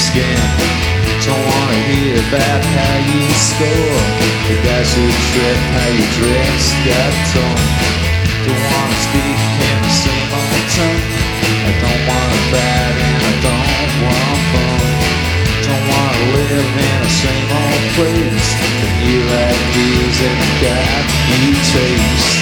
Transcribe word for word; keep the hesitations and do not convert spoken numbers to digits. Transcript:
skin. Don't wanna hear about how you score, the guys who trip, how you dress, got tone. Don't wanna speak in the same old tongue. I don't wanna fight and I don't want fun. Don't wanna live in the same old place. And you like music got you taste.